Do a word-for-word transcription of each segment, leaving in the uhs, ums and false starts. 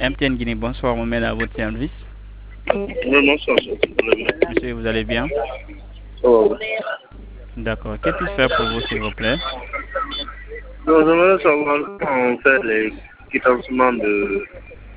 M T N Guinée, bonsoir, on met à votre service. Oui, bonsoir. Monsieur, vous allez bien? Oh. D'accord. Que puis-je faire pour vous, s'il vous plaît? Donc, j'aimerais savoir comment on fait les quittances de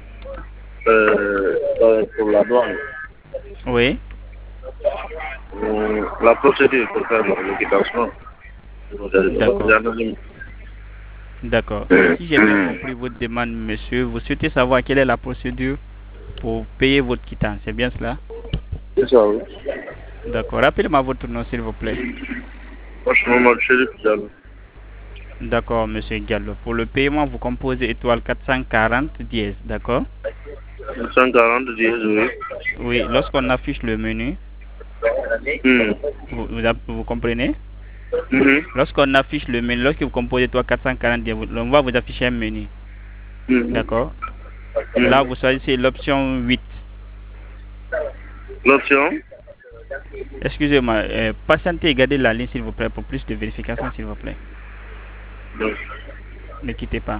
euh, euh, pour la douane. Oui. Euh, la procédure pour faire le quittement. D'accord. D'accord. Si j'ai bien compris votre demande, monsieur, vous souhaitez savoir quelle est la procédure pour payer votre quittance, c'est bien cela? C'est ça, oui. D'accord. Rappelez-moi votre nom, s'il vous plaît. Moi, je suis Mohamed Chérif Diallo. D'accord, monsieur Gallo. Pour le paiement, vous composez étoile quatre cent quarante dièse, d'accord? quatre cent quarante dièse, oui. Oui, lorsqu'on affiche le menu, Mm. vous, vous, vous comprenez? Mm-hmm. Lorsqu'on affiche le menu, lorsque vous composez étoile quatre cent quarante dièse, on va vous afficher un menu. Mm. D'accord? Mm. Là, vous choisissez l'option huit. L'option? Excusez-moi, euh, patientez et gardez la ligne, s'il vous plaît, pour plus de vérification, s'il vous plaît. Mm. Ne quittez pas.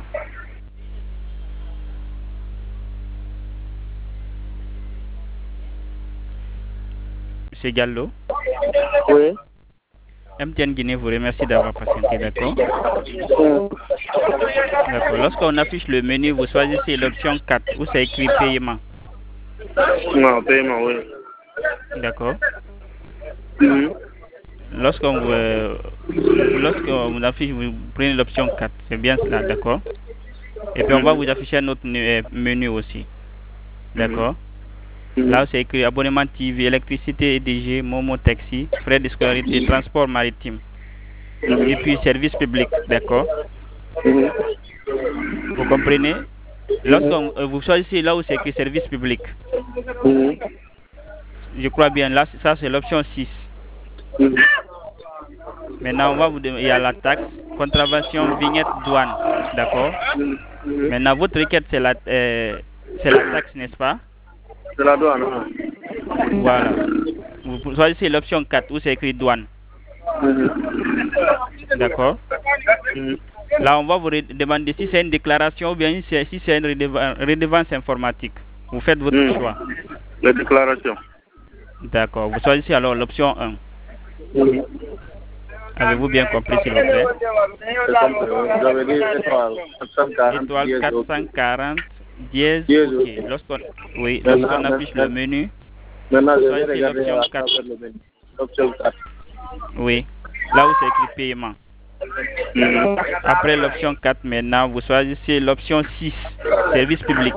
Monsieur Gallo, Oui. M T N Guinée vous remercie d'avoir patienté, d'accord? Mm. D'accord. Lorsqu'on affiche le menu, vous choisissez l'option quatre où c'est écrit paiement. Non, paiement, oui. D'accord. Mm. Lorsqu'on vous, euh, lorsqu'on vous affiche, vous prenez l'option quatre, c'est bien cela, d'accord? Et puis on va vous afficher un autre euh, menu aussi, d'accord? Mm. Là, c'est écrit abonnement T V, électricité E D G, Momo Taxi, frais de scolarité, transport maritime. Et puis service public, d'accord? Mm. Vous comprenez? Lorsqu'on euh, vous choisissez là où c'est écrit service public, Mm. je crois bien, là, ça c'est l'option six. Mm. Maintenant, on va vous demander, il y a la taxe, contravention, vignette, douane, d'accord? Maintenant, votre requête, c'est la, euh, c'est la taxe, n'est-ce pas? C'est la douane, hein? Voilà. Vous choisissez l'option quatre où c'est écrit douane, Mm. d'accord? Mm. Là, on va vous demander si c'est une déclaration ou bien si c'est une redevance informatique. Vous faites votre Mm. choix. La déclaration. D'accord. Vous choisissez alors l'option un. Mm. Avez-vous bien compris, s'il vous plaît? Vous avez dit étoile quatre cent quarante Étoile dièse, quatre cent quarante dièse, dièse, ok. ok. Lorsqu'on oui, Maintenant, lorsqu'on affiche le menu, maintenant, je vais choisissez regarder l'option à quatre. travers le menu. L'option quatre. Oui. Là où c'est écrit paiement. Mm. Après l'option quatre, maintenant, vous choisissez l'option six, service public.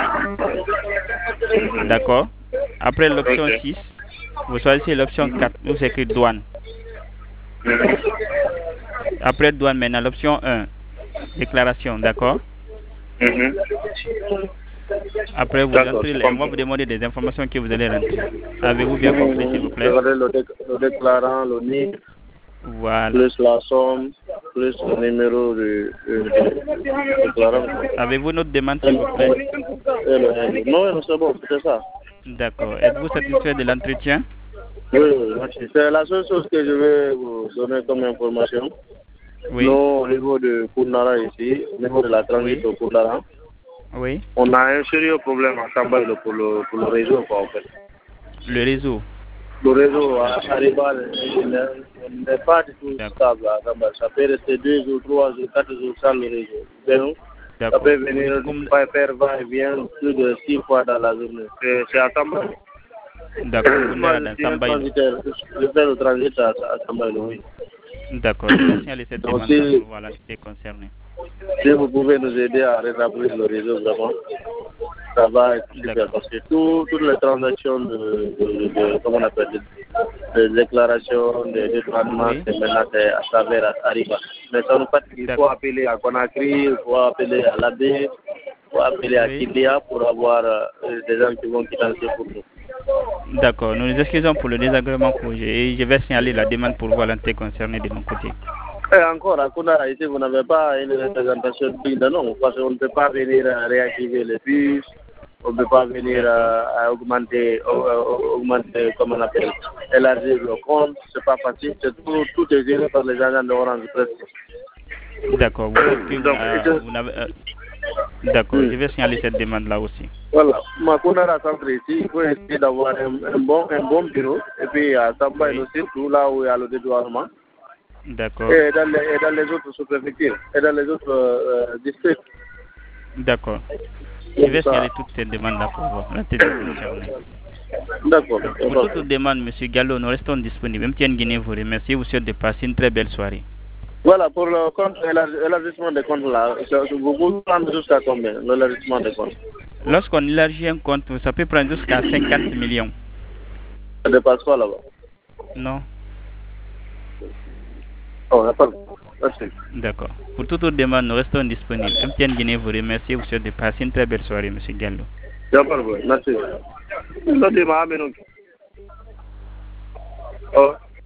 D'accord? Après l'option Ok. six, vous choisissez l'option quatre où c'est écrit douane. Mm. Après douane, maintenant, l'option un, déclaration. D'accord? Mhm. Après, vous D'accord, entrez, je on va comprends. vous demander des informations que vous allez rentrer. Avez-vous bien compris, s'il vous plaît? Regardez le, dé- le déclarant, le N I F, Voilà. plus la somme, plus le numéro du, du, du déclarant. Avez-vous notre demande, s'il vous plaît? Et le- non, non, c'est bon, c'est ça. D'accord. Êtes-vous satisfait de l'entretien? Oui, oui, merci. C'est la seule chose que je vais vous donner comme information. Oui. Nous, au niveau de Koundara ici, au niveau de la transit Oui. au Koundara, Oui. on a un sérieux problème à Sambaï pour le, pour le réseau, quoi, en fait. Le réseau. Le réseau arrive à n'est pas du tout stable à Sambaï. Ça peut rester deux jours, trois jours, quatre jours sans le réseau. Donc, ça peut venir Comme... faire va-et-vient plus de six fois dans la journée. C'est c'est à Sambaï. D'accord. Moi, je suis un transiteur. Je fais le transit à, à Sambaï, oui. D'accord. Je vais signaler cette demande si, pour voir l'entité concernée. Si vous pouvez nous aider à rétablir le réseau, vraiment, ça va être super. Parce que tout, toutes les transactions de, de, de, comment on appelle, de, de déclaration, de dédouanement, Oui. c'est maintenant à travers Ariba. Mais ça nous fait qu'il faut appeler à Conakry, il faut appeler à l'Abbé, il faut appeler à Oui. Kilia pour avoir euh, des gens qui vont quitter pour nous. D'accord. Nous nous excusons pour le désagrément que j'ai et je vais signaler la demande pour voir l'entité concernée de mon côté. Et encore, à Koundara, ici, vous n'avez pas une représentation digne de nom, parce qu'on ne peut pas venir réactiver les bus, on ne peut pas venir à, à augmenter, à, à augmenter, comment on appelle, élargir le compte, c'est pas facile, c'est tout, tout est géré par les agents de Orange Presse. D'accord. Vous, vous, vous, vous n'avez... Euh, D'accord, Mm. je vais signaler cette demande-là aussi. Voilà, ma Kounara Centre ici, il faut essayer d'avoir un, un, bon, un bon bureau, et puis à Samba Oui. et surtout là où il y a le dédouanement, D'accord. et dans les, et dans les autres sous-préfectures, et dans les autres euh, districts. D'accord. Je vais Ça. signaler toutes ces demandes-là pour voir la tête concernée. D'accord. Donc, pour toute demande, M. Gallo, nous restons disponibles. M T N Guinée vous remercie. Vous souhaite de passer une très belle soirée. Voilà, pour le compte, l'élargissement des comptes là, vous pouvez prendre jusqu'à combien, l'élargissement des comptes? Lorsqu'on élargit un compte, ça peut prendre jusqu'à cinquante millions. Ça ne dépasse pas là-bas? Non. Oh, d'accord. Merci. D'accord. Pour toute autre demande, nous restons disponibles. M T N Guinée vous remercie. Vous souhaite de passer une très belle soirée, M. Gallo. Merci. Merci. Oh.